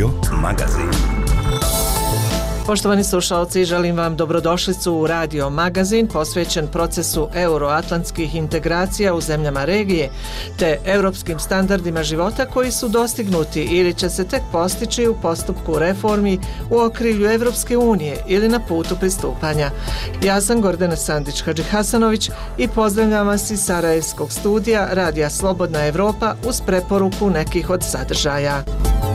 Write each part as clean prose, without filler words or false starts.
Radio Magazin. Poštovani slušalci, želim vam dobrodošlicu u Radio Magazin posvećen procesu euroatlantskih integracija u zemljama regije te europskim standardima života koji su dostignuti ili će se tek postići u postupku reformi u okrilju Evropske unije ili na putu pristupanja. Ja sam Gordana Sandić-Hadžihasanović i pozdravljam vas iz Sarajevskog studija Radija Slobodna Evropa uz preporuku nekih od sadržaja.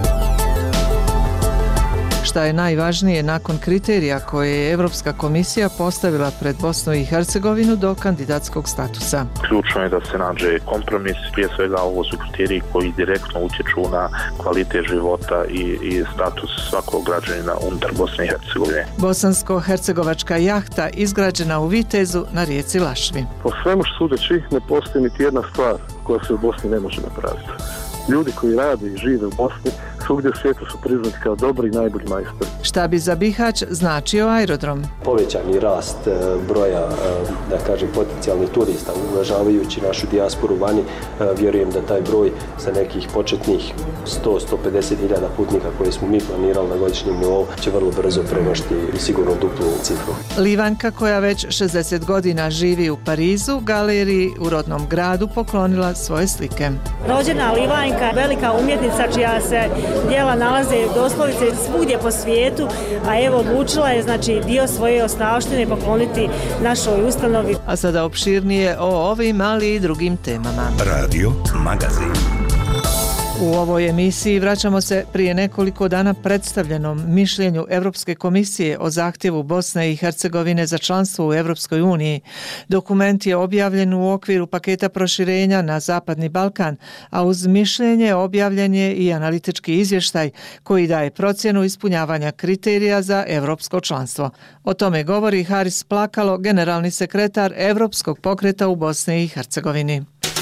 Šta je najvažnije nakon kriterija koje je Evropska komisija postavila pred Bosnu i Hercegovinu do kandidatskog statusa? Ključno je da se nađe kompromis, prije svega ovo su kriteriji koji direktno utječu na kvalitet života i status svakog građanina unutar Bosne i Hercegovine. Bosansko-hercegovačka jahta izgrađena u Vitezu na rijeci Lašvi. Po svemu sudeći ne postoji niti jedna stvar koja se u Bosni ne može napraviti. Ljudi koji rade i žive u Bosni svugdje u svijetu su priznati kao dobri i najbolji majstori. Šta bi za Bihać značio aerodrom? Povećani rast broja, da kažem, potencijalnih turista, uvažavajući našu dijasporu vani, vjerujem da taj broj sa nekih početnih 100-150 hiljada putnika koje smo mi planirali na godišnjem nivou će vrlo brzo premašiti i sigurno duplu cifru. Livanka, koja već 60 godina živi u Parizu, galeriji u rodnom gradu poklonila svoje slike. Rođena Livanka, velika umjetnica čija se djela nalaze doslovce svugdje po svijetu, a evo odlučila je dio svoje ostavštine pokloniti našoj ustanovi. A sada opširnije o ovim, ali i drugim temama. Radio Magazin. U ovoj emisiji vraćamo se prije nekoliko dana predstavljenom mišljenju Europske komisije o zahtjevu Bosne i Hercegovine za članstvo u Europskoj uniji. Dokument je objavljen u okviru paketa proširenja na Zapadni Balkan, a uz mišljenje objavljen je i analitički izvještaj koji daje procjenu ispunjavanja kriterija za europsko članstvo. O tome govori Haris Plakalo, generalni sekretar Europskog pokreta u Bosni i Hercegovini.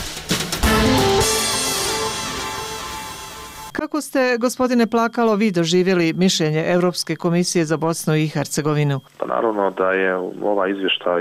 Kako ste, gospodine Plakalo, vi doživjeli mišljenje Europske komisije za Bosnu i Hercegovinu? Pa naravno da je ovaj izvještaj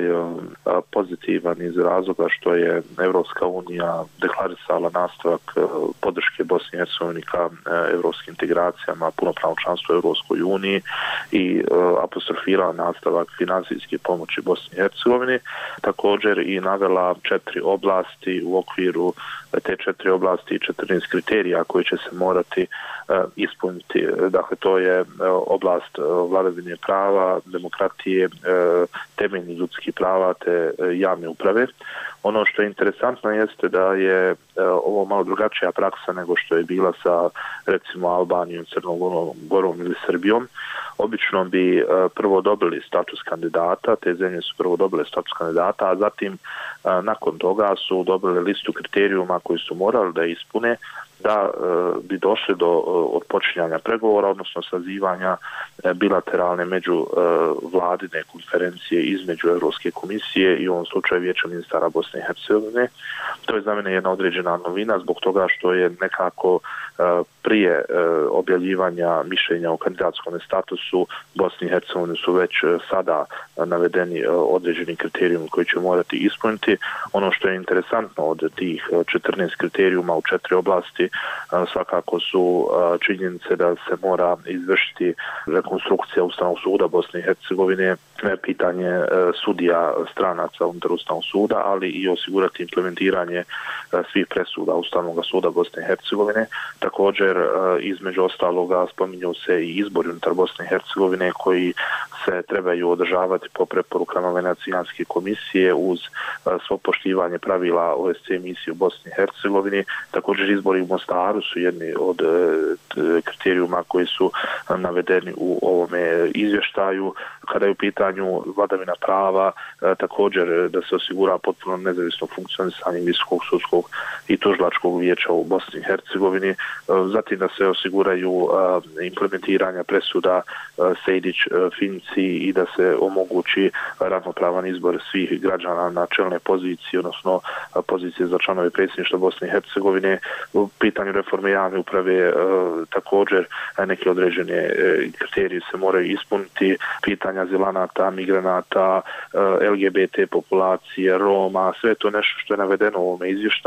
pozitivan iz razloga što je Europska unija deklarisala nastavak podrške Bosni i Hercegovini ka europskim integracijama, punopravno članstvo u Europskoj uniji i apostrofirala nastavak financijske pomoći Bosni i Hercegovini. Također i navela 4 oblasti u okviru te 4 oblasti i 14 kriterija koji će se morati ispuniti. Dakle, to je oblast vladavine prava, demokratije, temeljnih ljudskih prava te javne uprave. Ono što je interesantno jeste da je ovo malo drugačija praksa nego što je bila sa, recimo, Albanijom, Crnom Gorom ili Srbijom. Obično bi prvo dobili status kandidata, te zemlje su prvo dobile status kandidata, a zatim nakon toga su dobili listu kriterijuma koji su morali da ispune da bi došli do odpočinjanja pregovora, odnosno sazivanja bilateralne međuvladine konferencije između Europske komisije i u ovom slučaju Vijeća ministara Bosne i Hercegovine. To je za mene jedna određena novina zbog toga što je nekako prije objavljivanja mišljenja o kandidatskom statusu Bosni i Hercegovine su već sada navedeni određeni kriterijumi koji će morati ispuniti. Ono što je interesantno od tih 14 kriterijuma u 4 oblasti svakako su činjenice da se mora izvršiti rekonstrukcija Ustavnog suda Bosne i Hercegovine, pitanje sudija stranaca unutar Ustavnog suda, ali i osigurati implementiranje svih presuda Ustavnog suda Bosne i Hercegovine. Također, između ostaloga, spominju se i izbori unutar Bosne i Hercegovine koji se trebaju održavati po preporukama Venecijanske komisije uz svo poštivanje pravila OSCE misije u Bosni i Hercegovini. Također, izbori u Mostaru su jedni od kriterijuma koji su navedeni u ovome izvještaju. Kada je u pitanju vladavina prava, također da se osigura potpuno nezavisno funkcionisanje Visokog sudskog i tužilačkog vijeća u Bosni i Hercegovini, zatim da se osiguraju implementiranja presuda Sejdić, Finci i da se omogući ravnopravan izbor svih građana na čelne pozicije, odnosno pozicije za članove predsjedništva Bosne i Hercegovine. U pitanju reforme javne uprave također neke određene kriterije se moraju ispuniti, pitanja azilanata, migranata, LGBT populacije, Roma, sve to nešto što je navedeno u ovome izvještaju i zaista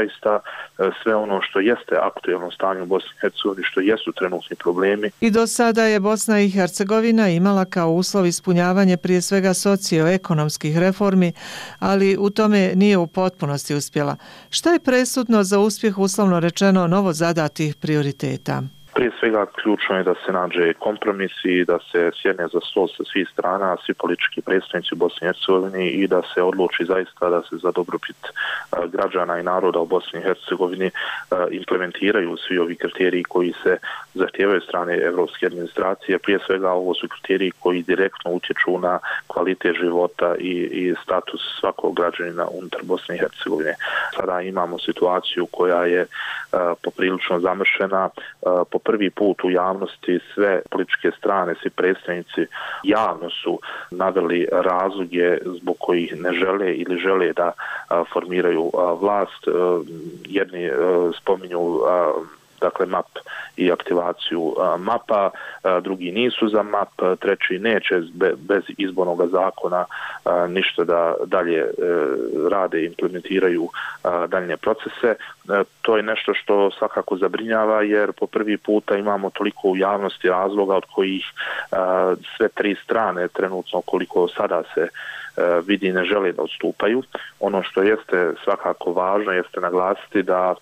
zaista sve ono što jeste aktuelno stanje u Bosni i Hercegovini, što jesu trenutni problemi. I do sada je Bosna i Hercegovina imala kao uslov ispunjavanje prije svega socioekonomskih reformi, ali u tome nije u potpunosti uspjela. Šta je presudno za uspjeh, uslovno rečeno, novo zadatih prioriteta? Prije svega ključno je da se nađe kompromis i da se sjedne za stol sa svih strana, svi politički predstavnici u Bosni i Hercegovini i da se odluči zaista da se za dobrobit građana i naroda u Bosni i Hercegovini implementiraju svi ovi kriteriji koji se zahtijevaju od strane evropske administracije. Prije svega ovo su kriteriji koji direktno utječu na kvalitet života i status svakog građanina unutar Bosne i Hercegovine. Sada imamo situaciju koja je poprilično zamršena. Po prvi put u javnosti sve političke strane, svi predstavnici javno su naveli razloge zbog kojih ne žele ili žele da formiraju vlast. Jedni spominju dakle MAP i aktivaciju MAP-a, drugi nisu za MAP, treći neće bez izbornog zakona ništa da dalje rade i implementiraju daljnje procese. To je nešto što svakako zabrinjava jer po prvi puta imamo toliko u javnosti razloga od kojih sve tri strane trenutno koliko sada se vidi ne žele da odstupaju. Ono što jeste svakako važno jeste naglasiti da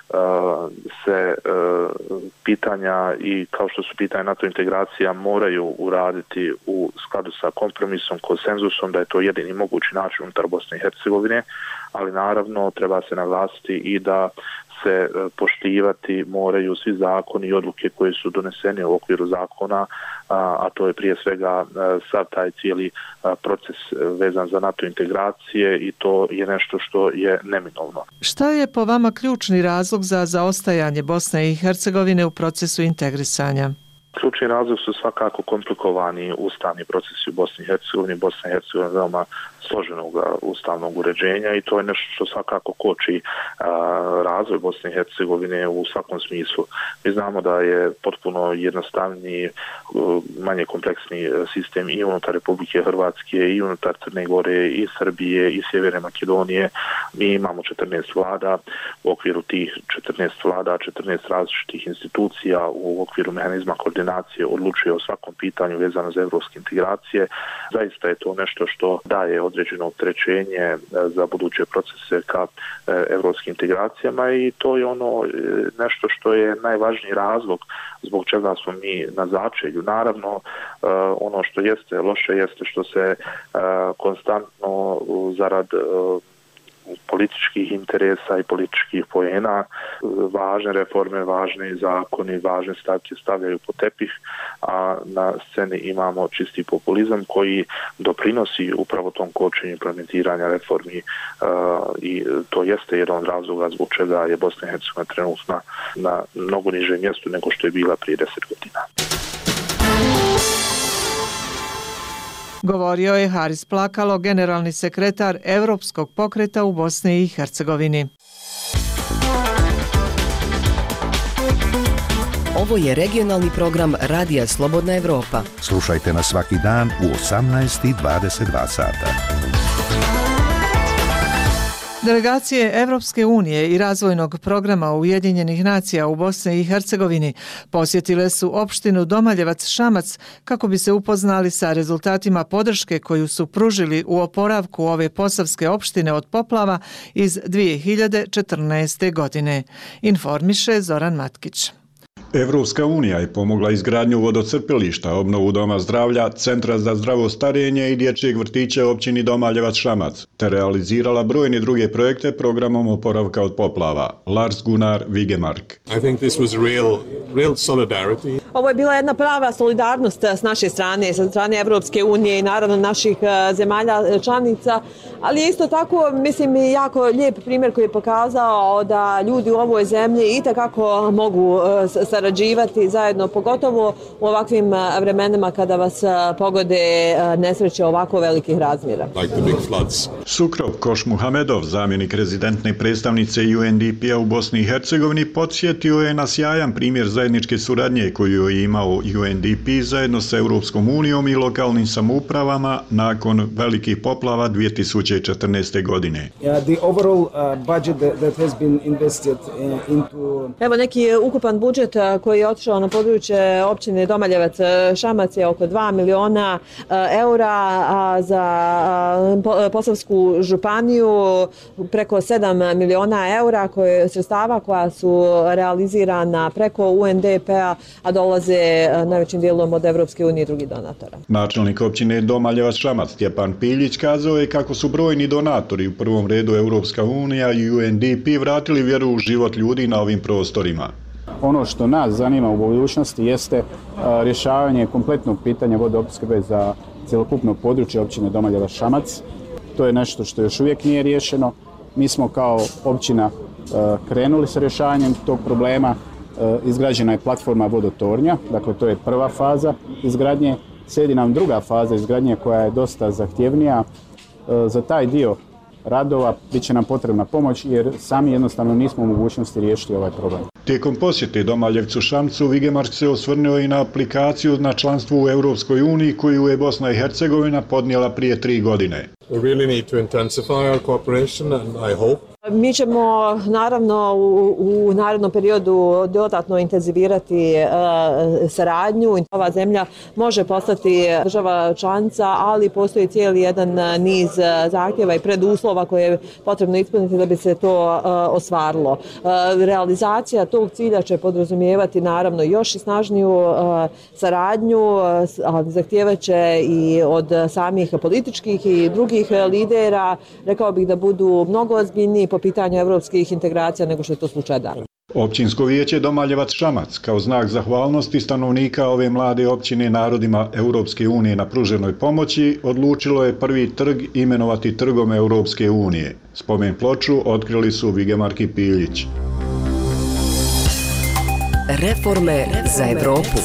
se pitanja i kao što su pitanja NATO integracija moraju uraditi u skladu sa kompromisom, konsenzusom, da je to jedini mogući način unutar Bosne i Hercegovine, ali naravno treba se naglasiti i da se poštivati moraju svi zakoni i odluke koje su donesene u okviru zakona, a to je prije svega sav taj cijeli proces vezan za NATO integracije i to je nešto što je neminovno. Šta je po vama ključni razlog za zaostajanje Bosne i Hercegovine u procesu integrisanja? Ključni razlog su svakako komplikovani ustavni procesi u Bosni i Hercegovini. Bosna i Hercegovina je veoma složenog ustavnog uređenja i to je nešto što svakako koči razvoj Bosne i Hercegovine u svakom smislu. Mi znamo da je potpuno jednostavniji, manje kompleksni sistem i unutar Republike Hrvatske i unutar Crne Gore i Srbije i Sjeverne Makedonije. Mi imamo 14 vlada, u okviru tih 14 vlada, 14 različitih institucija u okviru mehanizma koordinacije odlučuje o svakom pitanju vezano za evropske integracije. Zaista je to nešto što daje određeno opterećenje za buduće procese ka evropskim integracijama i to je ono nešto što je najvažniji razlog zbog čega smo mi na začelju. Naravno, ono što jeste loše jeste što se konstantno zarad političkih interesa i političkih poena važne reforme, važni zakoni, važne stavke stavljaju po tepih, a na sceni imamo čisti populizam koji doprinosi upravo tom kočenju implementiranja reformi i to jeste jedan od razloga zbog čega je Bosna i Hercegovina trenutno na mnogo nižem mjestu nego što je bila prije 10 godina. Govorio je Haris Plakalo, generalni sekretar Europskog pokreta u Bosni i Hercegovini. Ovo je regionalni program Radija Slobodna Evropa. Slušajte nas svaki dan u 18:22 sata. Delegacije Evropske unije i razvojnog programa Ujedinjenih nacija u Bosni i Hercegovini posjetile su opštinu Domaljevac Šamac kako bi se upoznali sa rezultatima podrške koju su pružili u oporavku ove posavske opštine od poplava iz 2014. godine. Informiše Zoran Matkić. Evropska unija je pomogla izgradnju vodocrpilišta, obnovu doma zdravlja, centra za zdravo starenje i dječjeg vrtića u općini Domaljevac Šamac, te realizirala brojne druge projekte programom oporavka od poplava. Lars Gunnar Vigemark. Ovo je bila jedna prava solidarnost s naše strane, sa strane Evropske unije i naravno naših zemalja članica, ali je isto tako, mislim, jako lijep primjer koji je pokazao da ljudi u ovoj zemlji itekako mogu sarađivati sarađivati zajedno, pogotovo u ovakvim vremenima kada vas pogode nesreće ovako velikih razmjera. Sukrov Košmuhamedov, zamjenik rezidentne predstavnice UNDP-a u Bosni i Hercegovini, podsjetio je na sjajan primjer zajedničke suradnje koju je imao UNDP zajedno sa Europskom unijom i lokalnim samoupravama nakon velikih poplava 2014. godine. Evo neki ukupan budžet koji je otišao na područje općine Domaljevac Šamac je oko 2 miliona eura, a za Posavsku županiju preko 7 miliona eura sredstava koja su realizirana preko UNDP-a, a dolaze najvećim dijelom od Evropske unije i drugih donatora. Načelnik općine Domaljevac Šamac Stjepan Piljić kazao je kako su brojni donatori, u prvom redu Evropska unija i UNDP, vratili vjeru u život ljudi na ovim prostorima. Ono što nas zanima u budućnosti jeste rješavanje kompletnog pitanja vodoopskrbe za cjelokupno područje općine Domaljevac Šamac. To je nešto što još uvijek nije riješeno. Mi smo kao općina krenuli sa rješavanjem tog problema. Izgrađena je platforma vodotornja, dakle to je prva faza izgradnje. Slijedi nam druga faza izgradnje koja je dosta zahtjevnija. Za taj dio radova bit će nam potrebna pomoć jer sami jednostavno nismo u mogućnosti riješiti ovaj problem. Tijekom posjete Domaljevcu Šamcu, Vigemark se osvrnuo i na aplikaciju na članstvo u Europskoj uniji koju je Bosna i Hercegovina podnijela prije 3 godine. We really need to intensify our cooperation and I hope Mi ćemo naravno u narednom periodu dodatno intenzivirati saradnju. Ova zemlja može postati država članica, ali postoji cijeli jedan niz zahtjeva i preduslova koje je potrebno ispuniti da bi se to ostvarilo. Realizacija tog cilja će podrazumijevati naravno još i snažniju saradnju, ali zahtijevat će i od samih političkih i drugih lidera, rekao bih da budu mnogo ozbiljniji po pitanju evropskih integracija nego što je to slučaj danas. Općinsko vijeće Domaljevac Šamac kao znak zahvalnosti stanovnika ove mlade općine narodima Europske unije na pruženoj pomoći odlučilo je prvi trg imenovati trgom Europske unije. Spomen ploču otkrili su Vigemark i Piljić. Reforme za Evropu.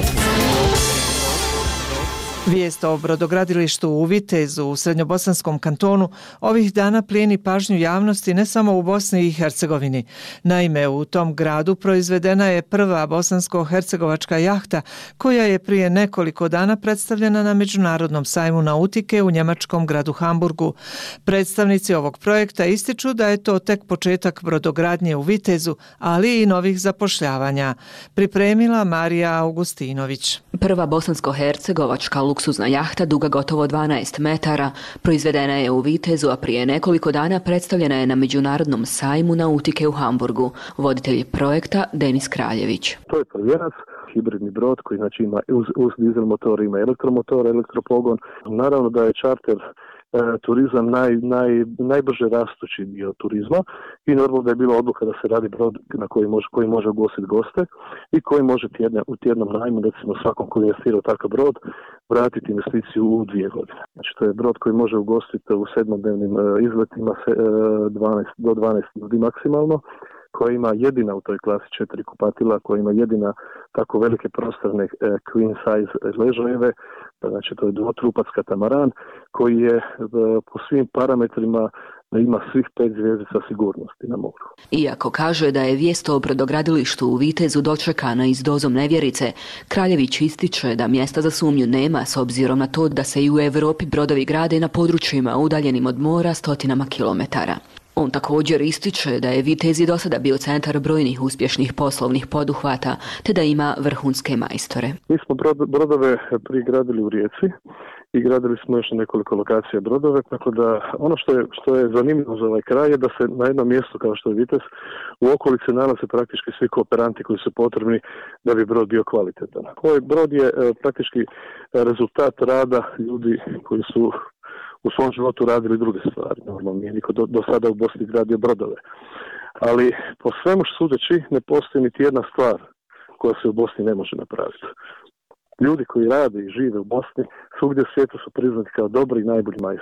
Vijest o brodogradilištu u Vitezu u Srednjobosanskom kantonu ovih dana plijeni pažnju javnosti ne samo u Bosni i Hercegovini. Naime, u tom gradu proizvedena je prva bosansko-hercegovačka jahta koja je prije nekoliko dana predstavljena na Međunarodnom sajmu nautike u njemačkom gradu Hamburgu. Predstavnici ovog projekta ističu da je to tek početak brodogradnje u Vitezu, ali i novih zapošljavanja. Pripremila Marija Augustinović. Prva bosansko-hercegovačka luksuzna jahta duga gotovo 12 metara proizvedena je u Vitezu, a prije nekoliko dana predstavljena je na Međunarodnom sajmu nautike u Hamburgu. Voditelj projekta Denis Kraljević. To je prvijenac, hibridni brod koji znači ima uz dizel motor, ima elektromotor, elektropogon. Naravno da je čarter turizam najbrže rastući dio turizma i normalno da je bila odluka da se radi brod na koji može ugostiti goste i koji može u tjednom najmu, recimo svakom koji investira u takav brod, vratiti investiciju u 2 godine. Znači to je brod koji može ugostiti u 7-dnevnim izletima do 12 ljudi maksimalno, koja ima jedina u toj klasi 4 kupatila, koja ima jedina tako velike prostorne queen size ležajeve, znači to je dvotrupac katamaran koji je po svim parametrima ima svih 5 zvjezdica sigurnosti na moru. Iako kaže da je vijest o brodogradilištu u Vitezu dočekana i s dozom nevjerice, Kraljević ističe da mjesta za sumnju nema s obzirom na to da se i u Europi brodovi grade na područjima udaljenim od mora stotinama kilometara. On također ističe da je Vitez i do sada bio centar brojnih uspješnih poslovnih poduhvata, te da ima vrhunske majstore. Mi smo brodove prigradili u Rijeci i gradili smo još nekoliko lokacija brodove, tako da ono što je zanimljivo za ovaj kraj je da se na jednom mjestu kao što je Vitez u okolici nalaze praktički svi kooperanti koji su potrebni da bi brod bio kvalitetan. Ovaj brod je praktički rezultat rada ljudi koji su u svom životu radili druge stvari. Normalno nije niko do sada u Bosni gradio brodove. Ali po svemu što sudeći ne postoji niti jedna stvar koja se u Bosni ne može napraviti. Ljudi koji rade i žive u Bosni svugdje u svijetu su priznati kao dobri i najbolji majstori.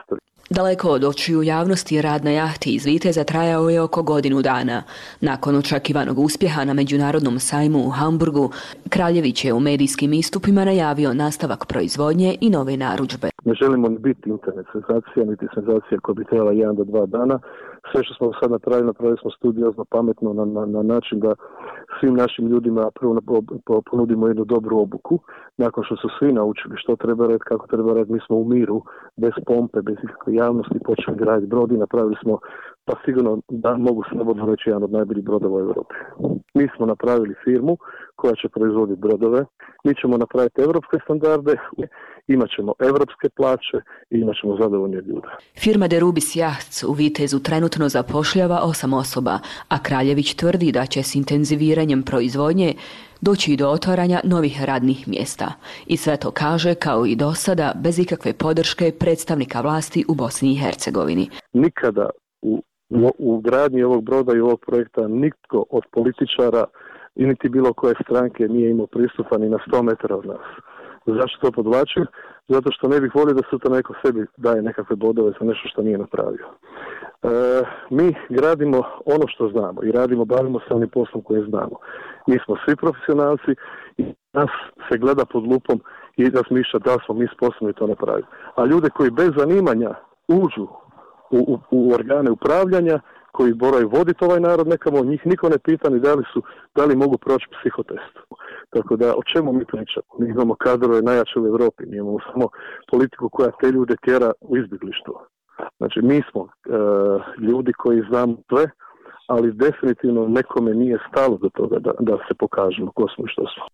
Daleko od očiju javnosti rad na jahti iz Viteza trajao je oko godinu dana. Nakon očekivanog uspjeha na međunarodnom sajmu u Hamburgu, Kraljević je u medijskim istupima najavio nastavak proizvodnje i nove narudžbe. Ne želimo ni biti internet senzacija, niti senzacija koja bi trebala 1 do 2 dana. Sve što smo sad napravili smo studiozno, pametno na način da svim našim ljudima prvo ponudimo jednu dobru obuku. Nakon što su svi naučili što treba raditi, kako treba raditi, mi smo u miru, bez pompe, bez ikakve javnosti počeli graditi brod i napravili smo, pa sigurno da mogu slobodno reći, jedan od najboljih brodova u Europi. Mi smo napravili firmu koja će proizvoditi brodove, mi ćemo napraviti evropske standarde, imat ćemo evropske plaće i imat ćemo zadovoljne ljude. Firma De Rubis Yachts u Vitezu trenutno zapošljava 8 osoba, a Kraljević tvrdi da će s intenziviranjem proizvodnje doći do otvaranja novih radnih mjesta. I sve to kaže, kao i do sada, bez ikakve podrške predstavnika vlasti u Bosni i Hercegovini. Nikada u gradnji ovog broda i ovog projekta nitko od političara i niti bilo koje stranke nije imao pristupa ni na 100 metara od nas. Zašto to podvlačim? Zato što ne bih volio da sutra neko sebi daje nekakve bodove za nešto što nije napravio. Mi gradimo ono što znamo i bavimo se onim poslom koje znamo. Mi smo svi profesionalci i nas se gleda pod lupom i razmišlja da smo mi sposobni to napraviti. A ljude koji bez zanimanja uđu u organe upravljanja, koji moraju voditi ovaj narod nekamo, njih niko ne pita ni da li mogu proći psihotest. Tako da, o čemu mi pričamo? Mi imamo kadrove najjače u Europi, mi imamo samo politiku koja te ljude tjera u izbjeglištvo. Znači, mi smo ljudi koji znamo sve, ali definitivno nekome nije stalo do toga da se pokažemo ko smo i što smo.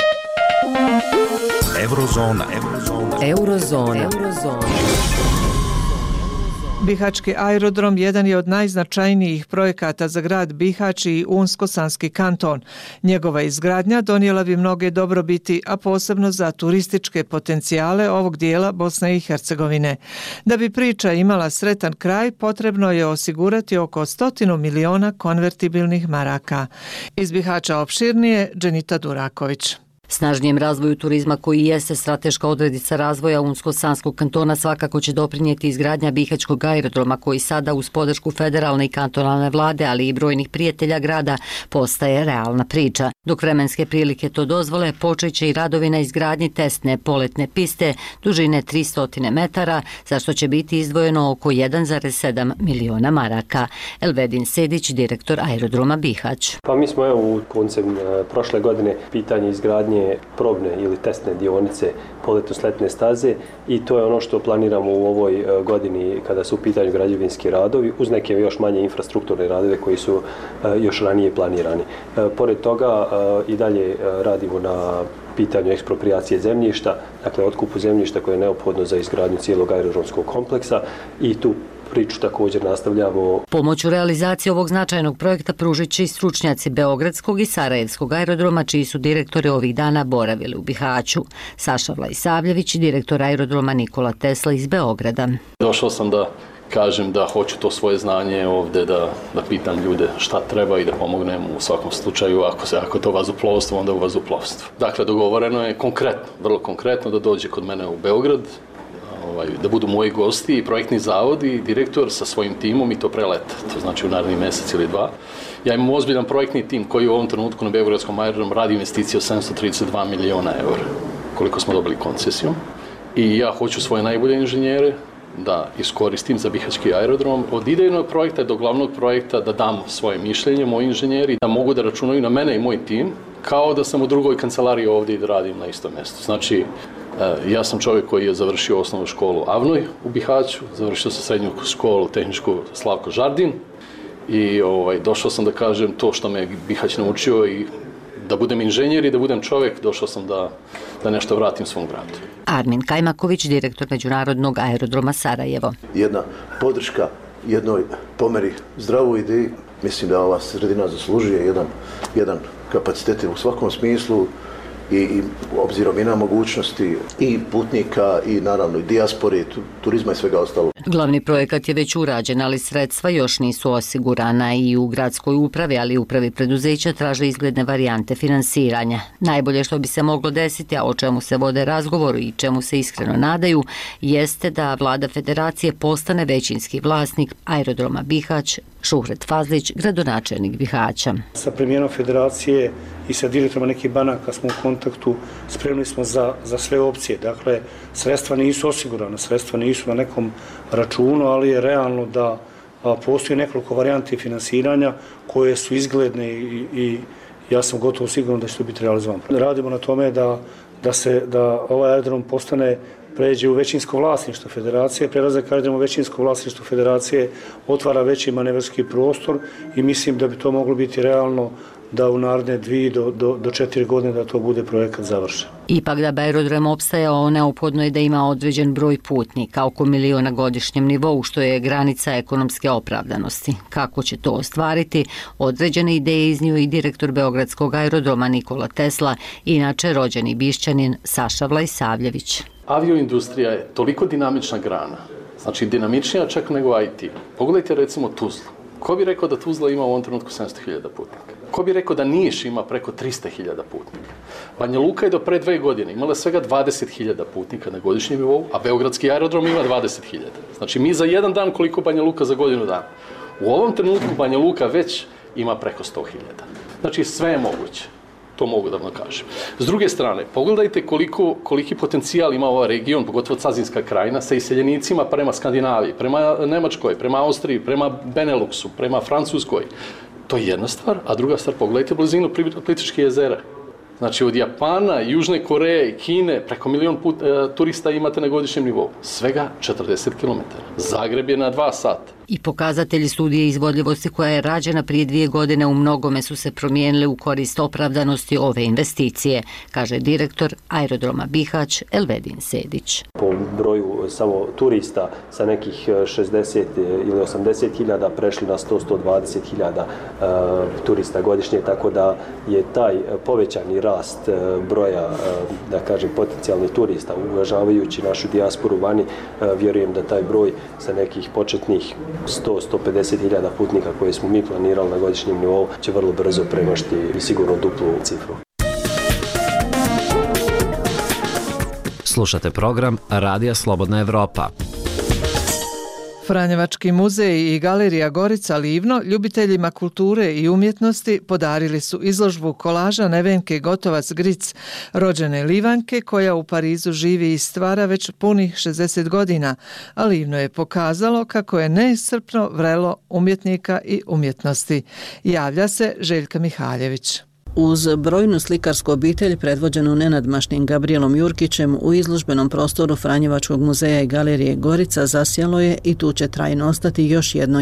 Eurozona. Bihaćki aerodrom jedan je od najznačajnijih projekata za grad Bihać i Unsko-Sanski kanton. Njegova izgradnja donijela bi mnoge dobrobiti, a posebno za turističke potencijale ovog dijela Bosne i Hercegovine. Da bi priča imala sretan kraj, potrebno je osigurati oko 100 miliona konvertibilnih maraka. Iz Bihaća opširnije, Dženita Duraković. Snažnijem razvoju turizma, koji jeste strateška odrednica razvoja Unsko-Sanskog kantona, svakako će doprinijeti izgradnja Bihaćkog aerodroma, koji sada uz podršku federalne i kantonalne vlade, ali i brojnih prijatelja grada, postaje realna priča. Dok vremenske prilike to dozvole, počet će i radovi na izgradnji testne poletne piste dužine 300 metara, za što će biti izdvojeno oko 1,7 miliona maraka. Elvedin Sedić, direktor aerodroma Bihać. Pa mi smo u koncem prošle godine pitanje izgradnje probne ili testne dionice poletno-sletne staze i to je ono što planiramo u ovoj godini kada su u pitanju građevinski radovi, uz neke još manje infrastrukturne radove koji su još ranije planirani. Pored toga i dalje radimo na pitanju ekspropriacije zemljišta, dakle otkupu zemljišta koje je neophodno za izgradnju cijelog aerodromskog kompleksa i tu priču također nastavljamo. Pomoću realizacije ovog značajnog projekta pružit će i stručnjaci Beogradskog i Sarajevskog aerodroma, čiji su direktori ovih dana boravili u Bihaću. Saša Vlajsavljević, direktor aerodroma Nikola Tesla iz Beograda. Došao sam da kažem da hoću to svoje znanje ovdje, da pitam ljude šta treba i da pomognem u svakom slučaju. Ako to vazduhoplovstvo, onda u vazduhoplovstvu. Dakle, dogovoreno je konkretno, vrlo konkretno, da dođe kod mene u Beograd, da budu moji gosti i projektni zavod i direktor sa svojim timom i to prelete. To znači u naredni mjesec ili 2. Ja imam ozbiljan projektni tim koji u ovom trenutku na Beogradskom aerodromu radi investicije od 732 miliona eura, koliko smo dobili koncesijom. I ja hoću svoje najbolje inženjere da iskoristim za Bihaćki aerodrom. Od idejnog projekta do glavnog projekta da dam svoje mišljenje, moji inženjeri, da mogu da računaju na mene i moj tim, kao da sam u drugoj kancelariji ovdje i da radim na istom mjestu. Znači, ja sam čovjek koji je završio osnovnu školu Avnoj u Bihaću, završio sam srednju školu tehničku Slavko Žardin i došao sam da kažem to što me Bihać naučio i da budem inženjer i da budem čovjek, došao sam da nešto vratim svom gradu. Armin Kajmaković, direktor Međunarodnog aerodroma Sarajevo. Jedna podrška jednoj pomeri zdravoj ideji, mislim da ova sredina zaslužuje jedan kapacitet u svakom smislu i obzirom i na mogućnosti i putnika i naravno i dijaspore, turizma i svega ostalo. Glavni projekat je već urađen, ali sredstva još nisu osigurana i u gradskoj upravi, ali i upravi preduzeća traže izgledne varijante finansiranja. Najbolje što bi se moglo desiti, a o čemu se vode razgovor i čemu se iskreno nadaju, jeste da vlada federacije postane većinski vlasnik aerodroma Bihać. Šuhret Fazlić, gradonačelnik Bihaća. Sa premijerom federacije i sa direktorima nekih banaka smo u kontaktu, spremni smo za sve opcije. Dakle, sredstva nisu osigurana, sredstva nisu na nekom računu, ali je realno da postoji nekoliko varijanti finansiranja koje su izgledne i ja sam gotovo siguran da će to biti realizovano. Radimo na tome da ovaj aerodrom pređe u većinsko vlasništvo federacije. Prelazak aerodroma u većinsko vlasništvo federacije otvara veći manevarski prostor i mislim da bi to moglo biti realno da u naredne 2 do 4 godine da to bude projekat završen. Ipak da bi aerodrom opstajao, neophodno je da ima određen broj putnika, oko 1 milion na godišnjem nivou, što je granica ekonomske opravdanosti. Kako će to ostvariti? Određene ideje iznio i direktor Beogradskog aerodroma Nikola Tesla, inače rođeni Bišćanin Saša Vlajsavljević. Avioindustrija je toliko dinamična grana, znači dinamičnija čak nego IT. Pogledajte recimo Tuzlu. Ko bi rekao da Tuzla ima u ovom trenutku 700.000 putnika? Ko bi rekao da Niš ima preko 300.000 putnika? Banja Luka je do pre 2 godine imala svega 20.000 putnika na godišnjem nivou, a Beogradski aerodrom ima 20.000. Znači mi za jedan dan koliko Banja Luka za godinu dana. U ovom trenutku Banja Luka već ima preko 100.000. Znači sve je moguće. To mogu da vam kažem. S druge strane, pogledajte koliki potencijal ima ova region, pogotovo Cazinska krajina, sa iseljenicima prema Skandinaviji, prema Nemačkoj, prema Austriji, prema Beneluxu, prema Francuskoj. To je jedna stvar, a druga stvar, pogledajte blizinu Plitvičkih jezera. Znači od Japana, Južne Koreje i Kine preko 1 milion turista imate na godišnjem nivou. Svega 40 km. Zagreb je na 2 sata. I pokazatelji studije izvodljivosti koja je rađena prije 2 godine u mnogome su se promijenili u korist opravdanosti ove investicije, kaže direktor aerodroma Bihać Elvedin Sedić. Po broju samo turista sa nekih 60 ili 80 hiljada prešli na 100-120 hiljada turista godišnje, tako da je taj povećani rast broja, da kažem, potencijalnih turista, uvažavajući našu dijasporu vani, vjerujem da taj broj sa nekih početnih 100-150 hiljada putnika koje smo mi planirali na godišnjem nivou će vrlo brzo premašiti i sigurno duplu cifru. Slušate program Radija Slobodna Evropa. Franjevački muzej i galerija Gorica Livno ljubiteljima kulture i umjetnosti podarili su izložbu kolaža Nevenke Gotovac-Gric, rođene Livanke koja u Parizu živi i stvara već punih 60 godina, a Livno je pokazalo kako je neiscrpno vrelo umjetnika i umjetnosti. Javlja se Željka Mihaljević. Uz brojnu slikarsku obitelj predvođenu nenadmašnim Gabrijelom Jurkićem u izložbenom prostoru Franjevačkog muzeja i galerije Gorica zasjalo je i tu će trajno ostati još jedno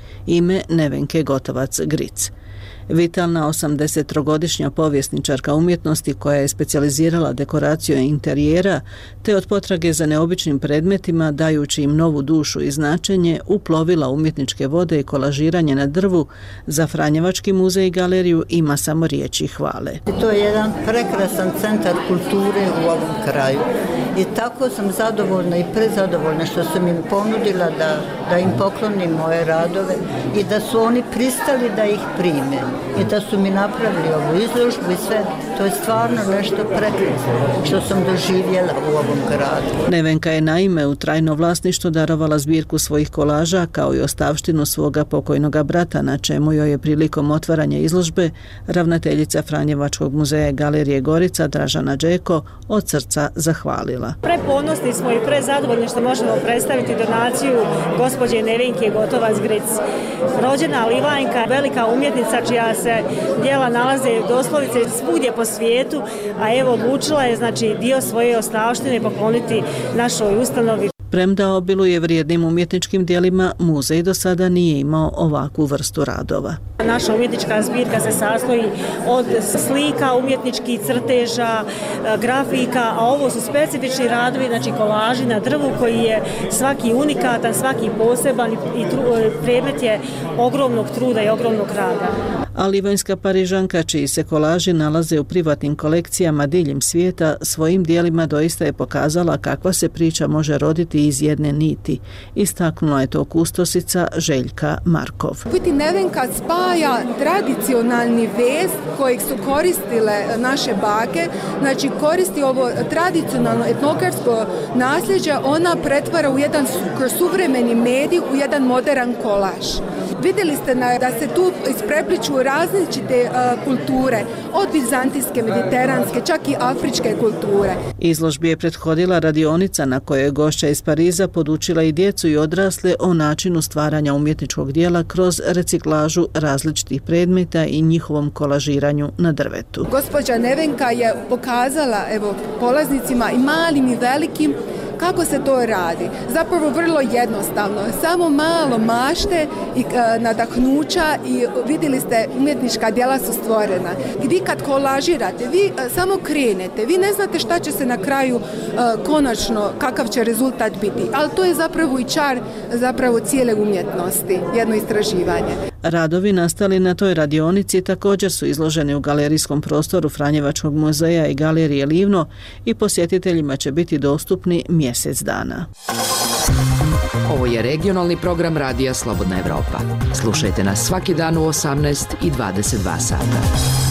ime Nevenke Gotovac-Gric. Vitalna 83-godišnja povjesničarka umjetnosti koja je specijalizirala dekoraciju interijera te od potrage za neobičnim predmetima dajući im novu dušu i značenje uplovila umjetničke vode i kolažiranje na drvu, za Franjevački muzej i galeriju ima samo riječi hvale. To je jedan prekrasan centar kulture u ovom kraju i tako sam zadovoljna i prezadovoljna što sam im ponudila da im poklonim moje radove i da su oni pristali da ih prime i da su mi napravili ovu izložbu i sve. To je stvarno nešto prekrasno što sam doživjela u ovom gradu. Nevenka je naime u trajno vlasništvo darovala zbirku svojih kolaža kao i ostavštinu svoga pokojnoga brata, na čemu joj je prilikom otvaranja izložbe ravnateljica Franjevačkog muzeja i galerije Gorica Dražana Đeko od srca zahvalila. Preponosni smo i prezadovoljni što možemo predstaviti donaciju gospođe Nevenke Gotovac-Gric. Rođena Livanka, velika umjetnica čija se djela nalaze doslovce svugdje po svijetu, a evo odlučila je dio svoje ostavštine pokloniti našoj ustanovi. Premda obiluje vrijednim umjetničkim djelima, muzej do sada nije imao ovakvu vrstu radova. Naša umjetnička zbirka se sastoji od slika, umjetničkih crteža, grafika, a ovo su specifični radovi, kolaži na drvu koji je svaki unikatan, svaki poseban i predmet je ogromnog truda i ogromnog rada. a livanjska Parižanka, čiji se kolaži nalaze u privatnim kolekcijama diljem svijeta, svojim dijelima doista je pokazala kakva se priča može roditi iz jedne niti. Istaknula je to kustosica Željka Markov. Biti Nevenka spaja tradicionalni vez kojeg su koristile naše bake, znači koristi ovo tradicionalno etnokarsko nasljeđe, ona pretvara u jedan suvremeni medij, u jedan modern kolaž. Vidjeli ste da se tu isprepliču različite kulture, od bizantijske, mediteranske, čak i afričke kulture. Izložbi je prethodila radionica na kojoj je gošća iz Pariza podučila i djecu i odrasle o načinu stvaranja umjetničkog dijela kroz reciklažu različitih predmeta i njihovom kolažiranju na drvetu. Gospođa Nevenka je pokazala polaznicima i malim i velikim kako se to radi. Zapravo vrlo jednostavno. Samo malo mašte i nadahnuća i vidjeli ste umjetnička djela su stvorena. Vi kad kolažirate, vi samo krenete, vi ne znate šta će se na kraju konačno, kakav će rezultat biti. Ali to je zapravo i čar zapravo cijele umjetnosti, jedno istraživanje. Radovi nastali na toj radionici također su izloženi u galerijskom prostoru Franjevačkog muzeja i galerije Livno i posjetiteljima će biti dostupni mjesec dana. Ovo je regionalni program Radija Slobodna Evropa. Slušajte nas svaki dan u 18 i 22 sata.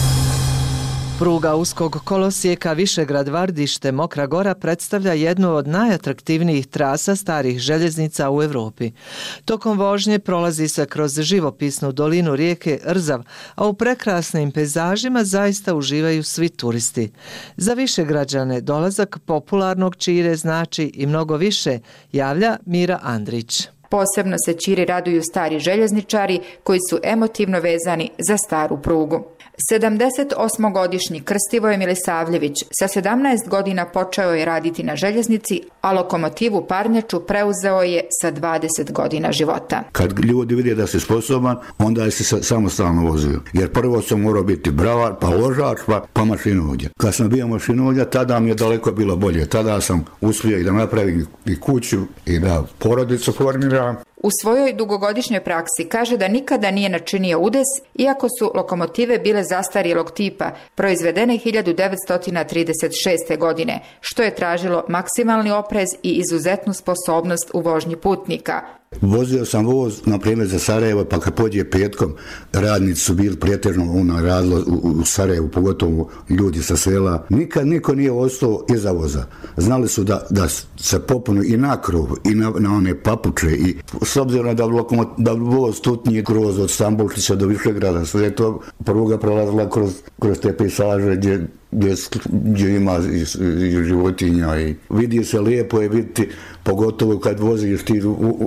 Pruga uskog kolosijeka Višegrad-Vardište Mokra Gora predstavlja jednu od najatraktivnijih trasa starih željeznica u Europi. Tokom vožnje prolazi se kroz živopisnu dolinu rijeke Rzav, a u prekrasnim pejzažima zaista uživaju svi turisti. Za Višegrađane dolazak popularnog Čire znači i mnogo više, javlja Mira Andrić. Posebno se Čiri raduju stari željezničari koji su emotivno vezani za staru prugu. 78-godišnji Krstivoje Milisavljević sa 17 godina počeo je raditi na željeznici, a lokomotivu parnjaču preuzeo je sa 20 godina života. Kad ljudi vide da si sposoban, onda je se samostalno vozio. Jer prvo sam morao biti bravar, pa vožač, pa mašinovođa. Kad sam bio mašinovođa, tada mi je daleko bilo bolje. Tada sam uspio i da napravim i kuću i da porodicu formiram. U svojoj dugogodišnjoj praksi kaže da nikada nije načinio udes, iako su lokomotive bile zastarjelog tipa, proizvedene 1936. godine, što je tražilo maksimalni oprez i izuzetnu sposobnost u vožnji putnika. Vozio sam voz, na primjer, za Sarajevo, pa kad pođe petkom, radnici su bili pretežno u Sarajevu, pogotovo ljudi sa sela. Nikad niko nije ostao iza voza. Znali su da se popunu i na krov, i na one papuče. I s obzirom da voz tutnije kroz od Stambulčića do Višegrada, sve je to pruga prolazila kroz te pejsaže gdje ima i životinja. I vidi se, lijepo je vidjeti, pogotovo kad voziš ti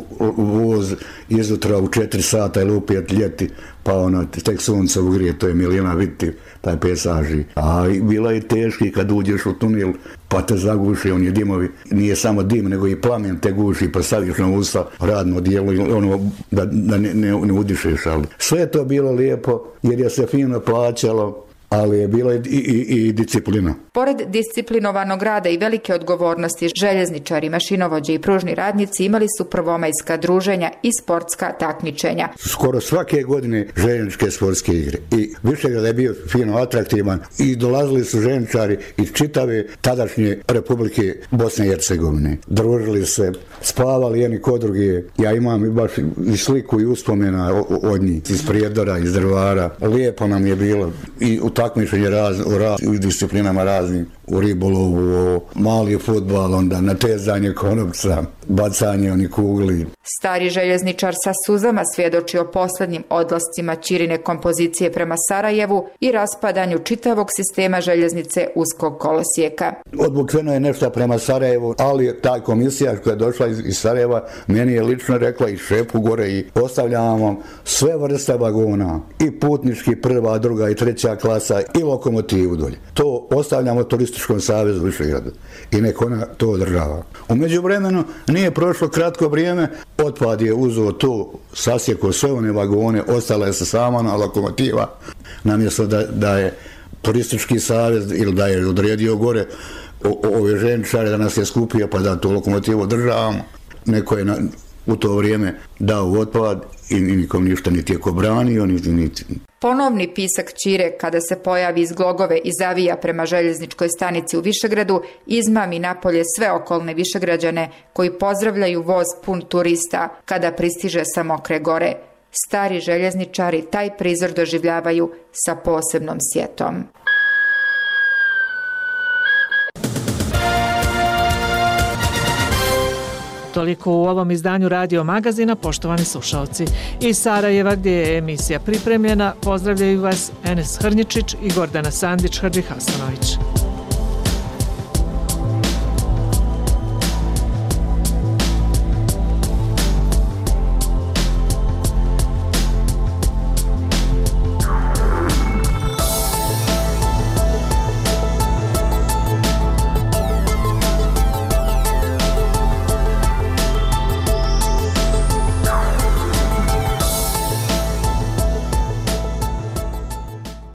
voz izutra u 4 sata ili u 5 ljeti, pa tek sunce ugrije, to je milina vidjeti taj pejsaži. A bila je teški kad uđeš u tunel, pa te zaguši oni dimovi. Nije samo dim, nego i plamen te guši, pa staviš na usta radno dijelo, da ne udišeš. Ali sve je to bilo lijepo, jer je se fino plaćalo, ali je bila i disciplina. Pored disciplinovanog rada i velike odgovornosti, željezničari, mašinovođe i pružni radnici imali su prvomajska druženja i sportska takmičenja. Skoro svake godine željezničke sportske igre. I Višegrad je bio fino atraktivan i dolazili su željezničari iz čitave tadašnje Republike Bosne i Hercegovine. Družili se, spavali jedni kod druge. Ja imam baš i sliku i uspomena od njih, iz Prijedora, iz Drvara. Lijepo nam je bilo i u takmičenje u disciplinama raznim, u ribolovu, mali fudbal, onda natezanje konopca, bacanje onih kugli. Stari željezničar sa suzama svjedoči o posljednjim odlascima Čirine kompozicije prema Sarajevu i raspadanju čitavog sistema željeznice uskog kolosijeka. Odvučeno je nešto prema Sarajevu, ali ta komisija koja je došla iz Sarajeva meni je lično rekla i šefu gore i ostavljamo sve vrste vagona, i putnički, prva, druga i treća klasa i lokomotivu dolje. To ostavljamo Turističkom savezu Višegrada i nek ona to održava. U međuvremenu nije prošlo kratko vrijeme, otpad je uzeo to, sasjekao sve one vagone, ostala je se sama na lokomotiva, namjesto da je Turistički savez ili da je odredio gore ove željezničare da nas je skupio pa da tu lokomotivu održavamo. Neko je u to vrijeme dao otpad i nikom ništa niti je ko branio, niti. Ponovni pisak ćire kada se pojavi iz Glogove i zavija prema željezničkoj stanici u Višegradu izmami napolje sve okolne Višegrađane koji pozdravljaju voz pun turista kada pristiže sa Mokre gore. Stari željezničari taj prizor doživljavaju sa posebnom sjetom. Toliko u ovom izdanju Radio Magazina, poštovani slušalci. Iz Sarajeva, gdje je emisija pripremljena, pozdravljaju vas Enes Hrnjičić i Gordana Sandić-Hadžihasanović.